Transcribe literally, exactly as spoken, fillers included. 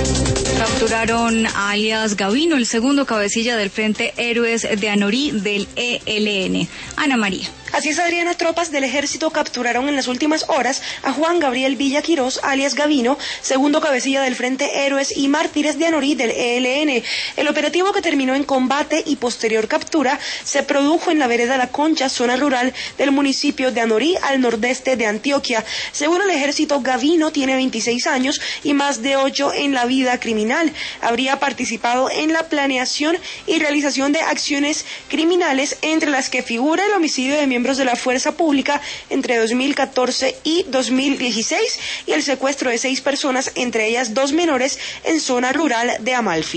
Capturaron a alias Gavino, el segundo cabecilla del Frente Héroes de Anorí del E L N. Ana María. Así es, Adriana, tropas del ejército capturaron en las últimas horas a Juan Gabriel Villa Quirós, alias Gavino, segundo cabecilla del Frente Héroes y Mártires de Anorí del E L N. El operativo, que terminó en combate y posterior captura, se produjo en la vereda La Concha, zona rural del municipio de Anorí, al nordeste de Antioquia. Según el ejército, Gavino tiene veintiséis años y más de ocho en la vida criminal. Habría participado en la planeación y realización de acciones criminales, entre las que figura el homicidio de miembros de la fuerza pública entre dos mil catorce y dos mil dieciséis y el secuestro de seis personas, entre ellas dos menores, en zona rural de Amalfi.